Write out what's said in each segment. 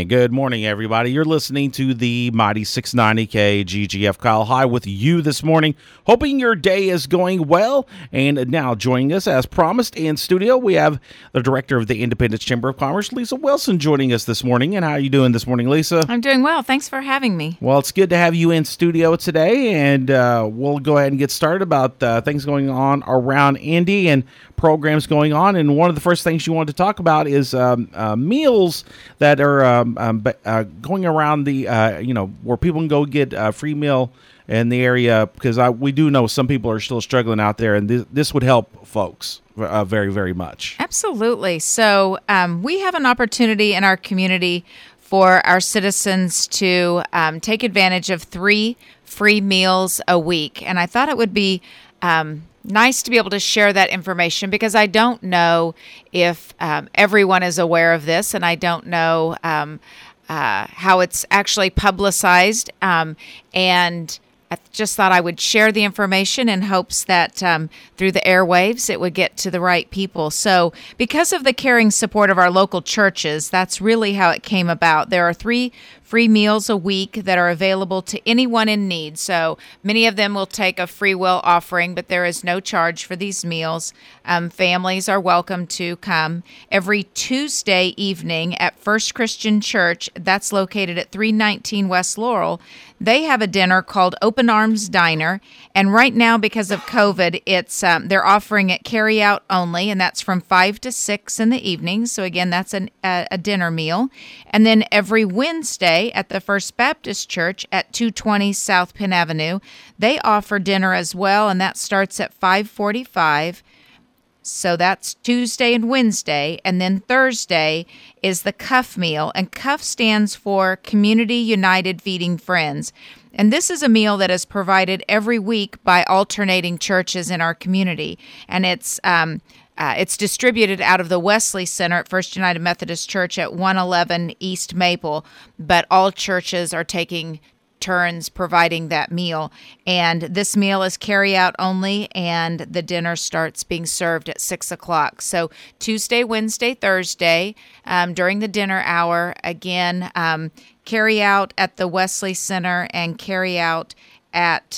And good morning, everybody. You're listening to the Mighty 690 KGGF. Kyle High with you this morning. Hoping your day is going well. And now joining us, as promised, in studio, we have the director of the Independence Chamber of Commerce, Lisa Wilson, joining us this morning. And how are you doing this morning, Lisa? I'm doing well. Thanks for having me. Well, it's good to have you in studio today. And we'll go ahead and get started about things going on around Indy and programs going on. And one of the first things you wanted to talk about is meals that are going around the, where people can go get a free meal in the area, because we do know some people are still struggling out there, and this would help folks very, very much. Absolutely. So we have an opportunity in our community for our citizens to take advantage of 3 free meals a week. And I thought it would be nice to be able to share that information, because I don't know if everyone is aware of this, and I don't know how it's actually publicized. And I just thought I would share the information in hopes that through the airwaves it would get to the right people. So because of the caring support of our local churches, that's really how it came about. There are 3 free meals a week that are available to anyone in need. So many of them will take a free will offering, but there is no charge for these meals. Families are welcome to come every Tuesday evening at First Christian Church. That's located at 319 West Laurel. They have a dinner called Open Arms Diner, and right now, because of COVID, it's they're offering it carry out only, and that's from 5 to 6 in the evening. So again, that's a dinner meal. And then every Wednesday at the First Baptist Church at 220 South Penn Avenue, they offer dinner as well, and that starts at 5:45. So that's Tuesday and Wednesday. And then Thursday is the CUF meal. And CUF stands for Community United Feeding Friends. And this is a meal that is provided every week by alternating churches in our community. And it's distributed out of the Wesley Center at First United Methodist Church at 111 East Maple. But all churches are taking turns providing that meal, and this meal is carry out only, and the dinner starts being served at 6 o'clock. So Tuesday, Wednesday, Thursday, during the dinner hour, again, carry out at the Wesley Center and carry out at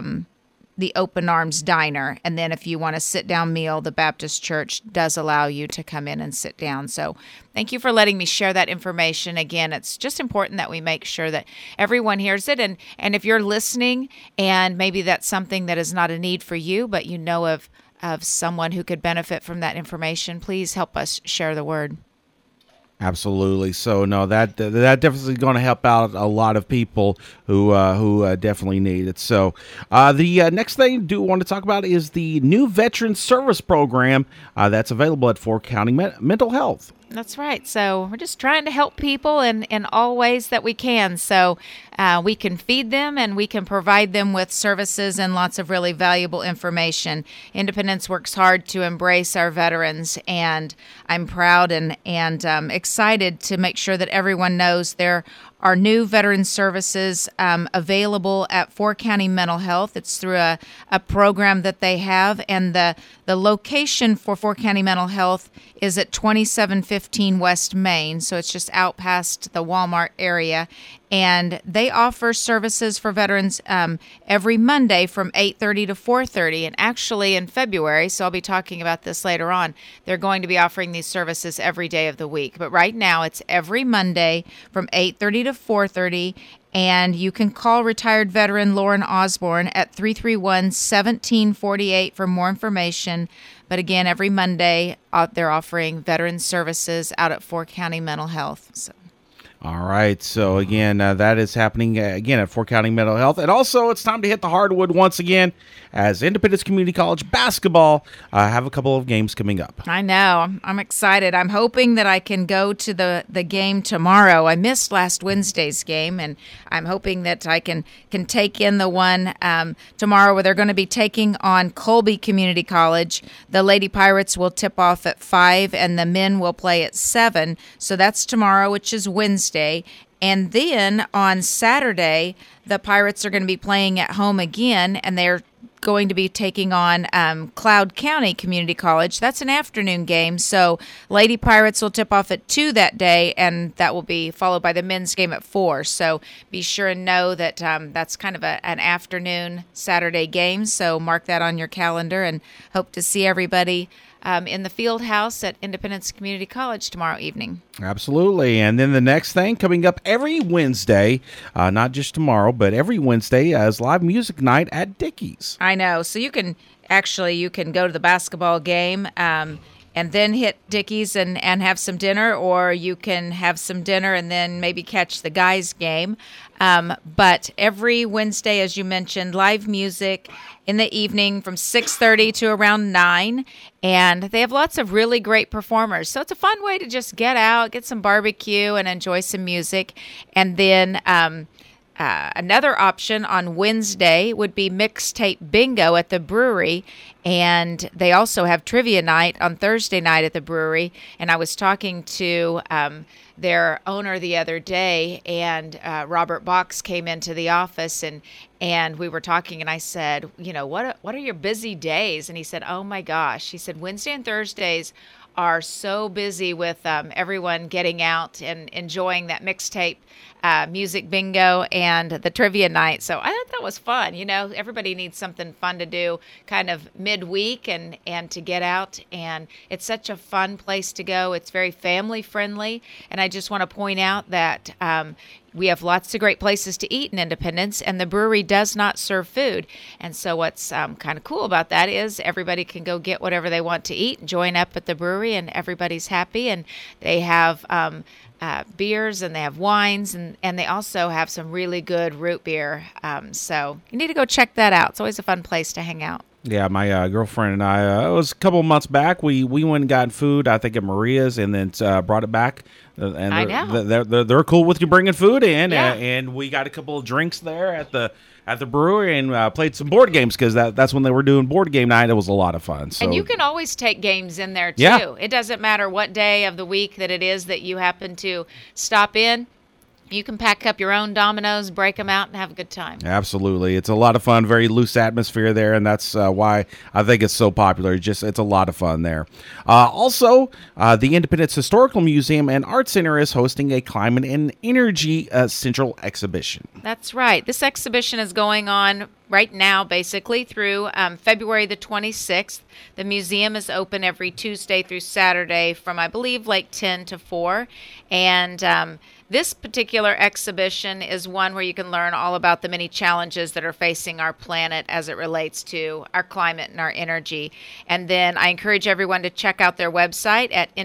the Open Arms Diner. And then if you want a sit-down meal, the Baptist Church does allow you to come in and sit down. So thank you for letting me share that information. Again, it's just important that we make sure that everyone hears it. And if you're listening and maybe that's something that is not a need for you, but you know of someone who could benefit from that information, please help us share the word. Absolutely. So no, that definitely going to help out a lot of people who definitely need it. So the next thing I do want to talk about is the new Veteran Service Program that's available at Fork County Mental Health. That's right. So we're just trying to help people in all ways that we can. So we can feed them and we can provide them with services and lots of really valuable information. Independence works hard to embrace our veterans, and I'm proud and excited to make sure that everyone knows there are new veteran services available at Fork County Mental Health. It's through a program that they have, and the location for Fork County Mental Health is at 2715 West Main, so it's just out past the Walmart area. And they offer services for veterans every Monday from 8:30 to 4:30. And actually in February, so I'll be talking about this later on, they're going to be offering these services every day of the week. But right now it's every Monday from 8:30 to 4:30. And you can call retired veteran Lauren Osborne at 331-1748 for more information. But again, every Monday they're offering veteran services out at Fork County Mental Health. So. All right. So, again, that is happening again at Fork County Mental Health. And also, it's time to hit the hardwood once again as Independence Community College basketball have a couple of games coming up. I know. I'm excited. I'm hoping that I can go to the game tomorrow. I missed last Wednesday's game, and I'm hoping that I can take in the one tomorrow where they're going to be taking on Colby Community College. The Lady Pirates will tip off at 5, and the men will play at 7. So that's tomorrow, which is Wednesday. And then on Saturday, the Pirates are going to be playing at home again, and they're going to be taking on Cloud County Community College. That's an afternoon game, so Lady Pirates will tip off at 2 that day, and that will be followed by the men's game at 4. So be sure and know that that's kind of an afternoon Saturday game, so mark that on your calendar, and hope to see everybody in the field house at Independence Community College tomorrow evening. Absolutely. And then the next thing coming up every Wednesday, not just tomorrow, but every Wednesday, is live music night at Dickey's. I know. So you can go to the basketball game and then hit Dickey's and have some dinner, or you can have some dinner and then maybe catch the guys' game. But every Wednesday, as you mentioned, live music in the evening from 6:30 to around 9, and they have lots of really great performers. So it's a fun way to just get out, get some barbecue, and enjoy some music. And then another option on Wednesday would be mixtape bingo at the brewery, and they also have trivia night on Thursday night at the brewery. And I was talking to their owner the other day, and Robert Box came into the office, and we were talking, and I said, what are your busy days? And he said, oh my gosh, he said Wednesday and Thursdays are so busy with everyone getting out and enjoying that mixtape music bingo and the trivia night. So I thought that was fun. Everybody needs something fun to do kind of midweek and to get out. And it's such a fun place to go. It's very family friendly. And I just want to point out that we have lots of great places to eat in Independence, and the brewery does not serve food. And so what's kind of cool about that is everybody can go get whatever they want to eat and join up at the brewery, and everybody's happy. And they have beers, and they have wines, and they also have some really good root beer. So you need to go check that out. It's always a fun place to hang out. Yeah, my girlfriend and I, it was a couple of months back, we went and got food, I think at Maria's, and then brought it back. And I know. They're cool with you bringing food in, Yeah. And we got a couple of drinks there at the brewery, and played some board games, because that's when they were doing board game night. It was a lot of fun. So. And you can always take games in there, too. Yeah. It doesn't matter what day of the week that it is that you happen to stop in. You can pack up your own dominoes, break them out, and have a good time. Absolutely. It's a lot of fun, very loose atmosphere there, and that's why I think it's so popular. It's a lot of fun there. Also, the Independence Historical Museum and Art Center is hosting a Climate and Energy Central exhibition. That's right. This exhibition is going on right now, basically, through February the 26th. The museum is open every Tuesday through Saturday from, I believe, like 10 to 4. And this particular exhibition is one where you can learn all about the many challenges that are facing our planet as it relates to our climate and our energy. And then I encourage everyone to check out their website at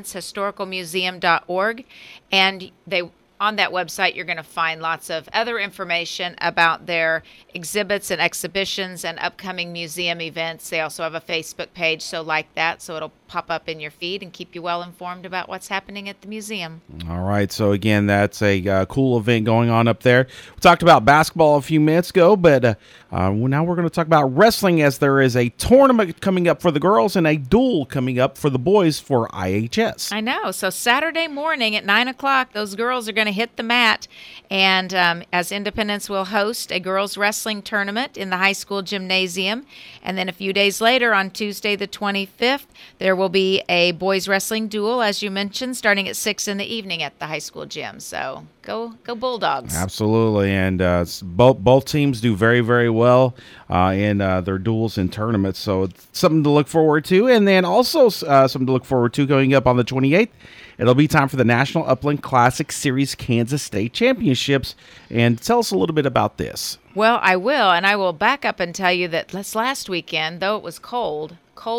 independencehistoricalmuseum.org. And on that website, you're going to find lots of other information about their exhibits and exhibitions and upcoming museum events. They also have a Facebook page, so like that, so it'll pop up in your feed and keep you well informed about what's happening at the museum. All right, so again, that's a cool event going on up there. We talked about basketball a few minutes ago, but now we're going to talk about wrestling, as there is a tournament coming up for the girls and a duel coming up for the boys for IHS. I know. So Saturday morning at 9 o'clock, those girls are going to hit the mat, and as Independence will host a girls wrestling tournament in the high school gymnasium. And then a few days later, on Tuesday the 25th, there will be a boys wrestling duel, as you mentioned, starting at 6 in the evening at the high school gym. So go Bulldogs. Absolutely. And both teams do very, very well in their duels and tournaments. So it's something to look forward to. And then also something to look forward to going up on the 28th. It'll be time for the National Upland Classic Series Kansas State Championships. And tell us a little bit about this. Well, I will, and I will back up and tell you that this last weekend, though it was cold,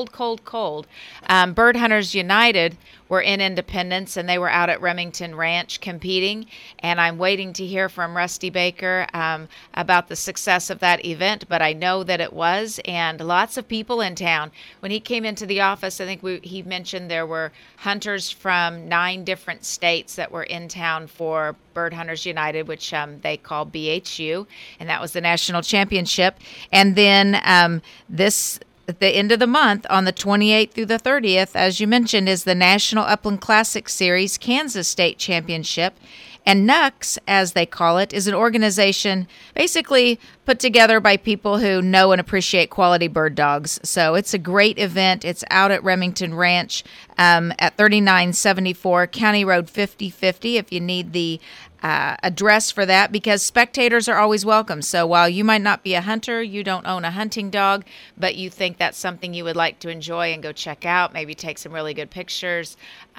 Bird Hunters United were in Independence, and they were out at Remington Ranch competing, and I'm waiting to hear from Rusty Baker about the success of that event, but I know that it was, and lots of people in town. When he came into the office, I think he mentioned there were hunters from 9 different states that were in town for Bird Hunters United, which they call BHU, and that was the national championship. And then at the end of the month, on the 28th through the 30th, as you mentioned, is the National Upland Classic Series Kansas State Championship. And NUX, as they call it, is an organization basically put put together by people who know and appreciate quality bird dogs. So it's a great event. It's out at Remington Ranch at 3974 County Road 5050 if you need the address for that, because spectators are always welcome. So while you might not be a hunter, you don't own a hunting dog, but you think that's something you would like to enjoy and go check out, maybe take some really good pictures,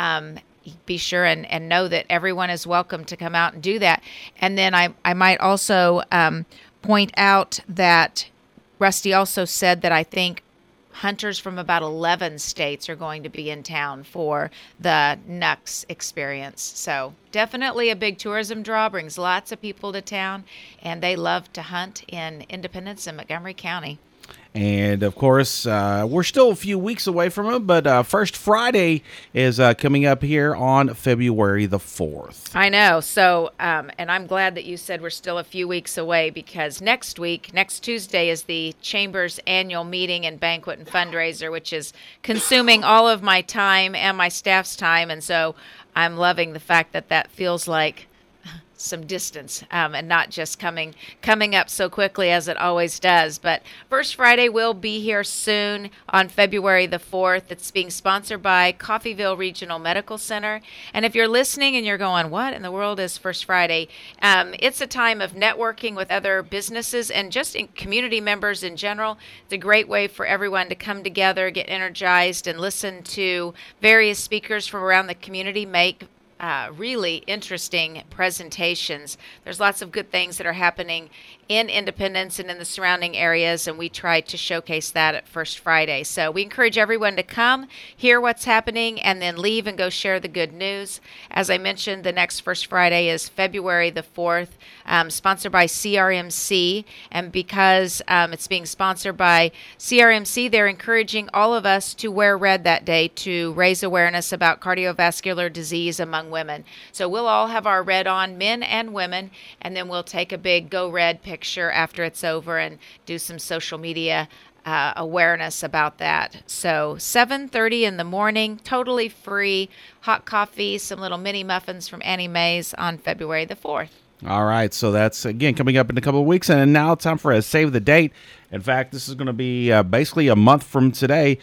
be sure and know that everyone is welcome to come out and do that. And then I might also point out that Rusty also said that I think hunters from about 11 states are going to be in town for the NUX experience. So definitely a big tourism draw, brings lots of people to town, and they love to hunt in Independence and Montgomery County. And, of course, we're still a few weeks away from it, but First Friday is coming up here on February the 4th. I know. So, and I'm glad that you said we're still a few weeks away, because next Tuesday, is the Chamber's annual meeting and banquet and fundraiser, which is consuming all of my time and my staff's time. And so I'm loving the fact that feels like some distance and not just coming up so quickly as it always does. But First Friday will be here soon on February the 4th. It's being sponsored by Coffeyville Regional Medical Center. And if you're listening and you're going, what in the world is First Friday? It's a time of networking with other businesses and just community members in general. It's a great way for everyone to come together, get energized, and listen to various speakers from around the community make really interesting presentations. There's lots of good things that are happening in Independence and in the surrounding areas, and we try to showcase that at First Friday. So we encourage everyone to come, hear what's happening, and then leave and go share the good news. As I mentioned, the next First Friday is February the 4th, sponsored by CRMC, and because it's being sponsored by CRMC, they're encouraging all of us to wear red that day to raise awareness about cardiovascular disease among women. So we'll all have our red on, men and women, and then we'll take a big Go Red picture after it's over and do some social media awareness about that. So 7:30 in the morning, totally free, hot coffee, some little mini muffins from Annie Mae's on February the 4th. All right, so that's, again, coming up in a couple of weeks, and now it's time for a save the date. In fact, this is going to be basically a month from today,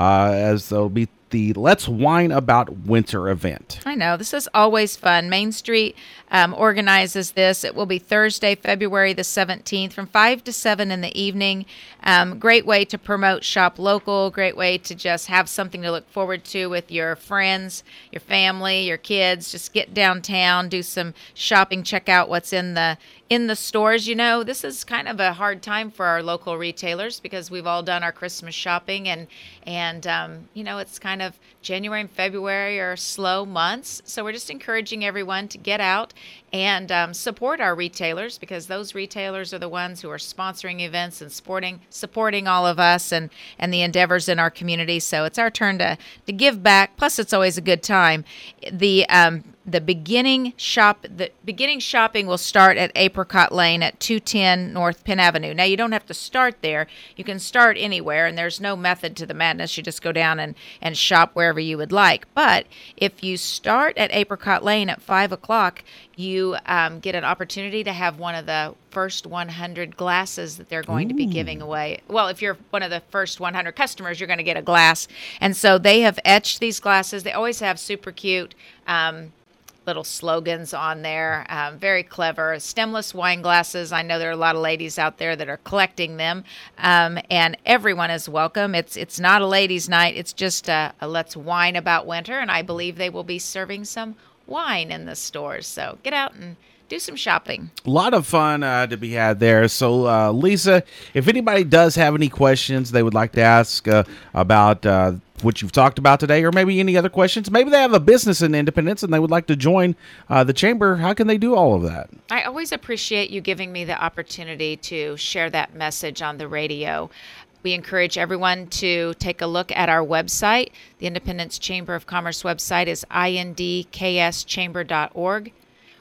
as there'll be the Let's Whine About Winter event. I know. This is always fun. Main Street organizes this. It will be Thursday, February the 17th from 5 to 7 in the evening. Great way to promote Shop Local. Great way to just have something to look forward to with your friends, your family, your kids. Just get downtown, do some shopping, check out what's in the stores. You know, this is kind of a hard time for our local retailers because we've all done our Christmas shopping and you know, it's kind of January and February are slow months. So we're just encouraging everyone to get out and support our retailers, because those retailers are the ones who are sponsoring events and supporting all of us and the endeavors in our community. So it's our turn to give back. Plus, it's always a good time. The beginning shopping will start at Apricot Lane at 210 North Penn Avenue. Now, you don't have to start there. You can start anywhere, and there's no method to the madness. You just go down and shop wherever you would like. But if you start at Apricot Lane at 5 o'clock, you get an opportunity to have one of the first 100 glasses that they're going to be giving away. Well, if you're one of the first 100 customers, you're going to get a glass. And so they have etched these glasses. They always have super cute little slogans on there. Very clever. Stemless wine glasses. I know there are a lot of ladies out there that are collecting them. And everyone is welcome. It's not a ladies' night. It's just a let's whine about winter. And I believe they will be serving some wine in the stores. So get out and do some shopping. A lot of fun to be had there. So, Lisa, if anybody does have any questions they would like to ask about what you've talked about today, or maybe any other questions, maybe they have a business in Independence and they would like to join the Chamber, how can they do all of that? I always appreciate you giving me the opportunity to share that message on the radio. We encourage everyone to take a look at our website. The Independence Chamber of Commerce website is indkschamber.org.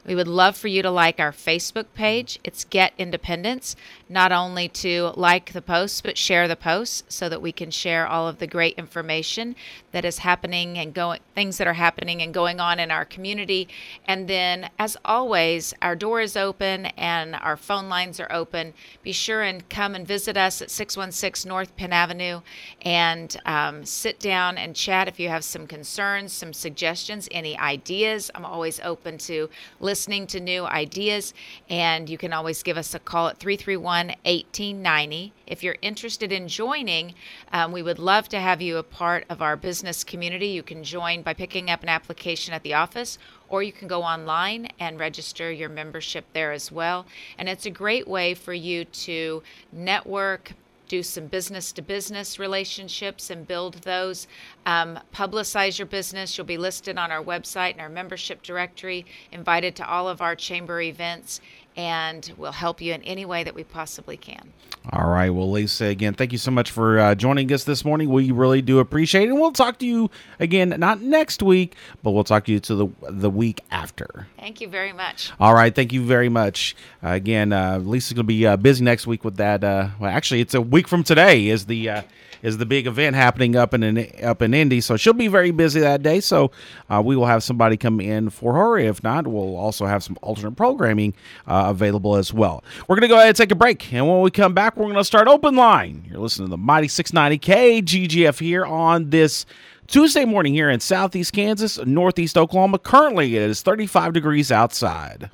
We would love for you to like our Facebook page. It's Get Independence, not only to like the posts, but share the posts so that we can share all of the great information that is happening and things that are happening and going on in our community. And then, as always, our door is open and our phone lines are open. Be sure and come and visit us at 616 North Penn Avenue and sit down and chat if you have some concerns, some suggestions, any ideas. I'm always open to listening to new ideas, and you can always give us a call at 331-1890. If you're interested in joining, we would love to have you a part of our business community. You can join by picking up an application at the office, or you can go online and register your membership there as well. And it's a great way for you to network, do some business-to-business relationships and build those. Publicize your business. You'll be listed on our website and our membership directory, invited to all of our chamber events, and we'll help you in any way that we possibly can. All right. Well, Lisa, again, thank you so much for joining us this morning. We really do appreciate it. And we'll talk to you again, not next week, but we'll talk to you to the week after. Thank you very much. All right. Thank you very much. Again, Lisa's going to be busy next week with that. Well, actually, it's a week from today is the big event happening up in Indy. So she'll be very busy that day. So we will have somebody come in for her. If not, we'll also have some alternate programming available as well. We're going to go ahead and take a break. And when we come back, we're going to start Open Line. You're listening to the Mighty 690 KGGF here on this Tuesday morning here in Southeast Kansas, Northeast Oklahoma. Currently, it is 35 degrees outside.